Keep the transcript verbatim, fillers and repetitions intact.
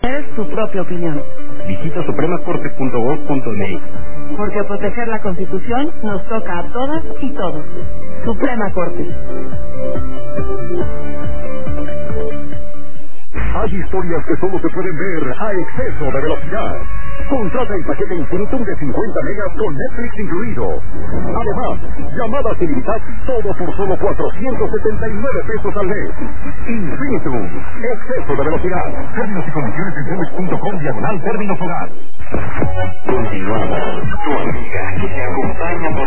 Es su propia opinión. Visita suprema corte punto gov punto m x. Porque proteger la Constitución nos toca a todas y todos. Suprema Corte. Hay historias que solo se pueden ver a exceso de velocidad. Contrata el paquete Infinitum de cincuenta megas con Netflix incluido. Además, llamadas ilimitadas, todo por solo cuatrocientos setenta y nueve pesos al mes. Infinitum, exceso de velocidad. Términos y condiciones en cemex punto com diagonal términos hogar. Continuamos. Tu amiga que te acompaña por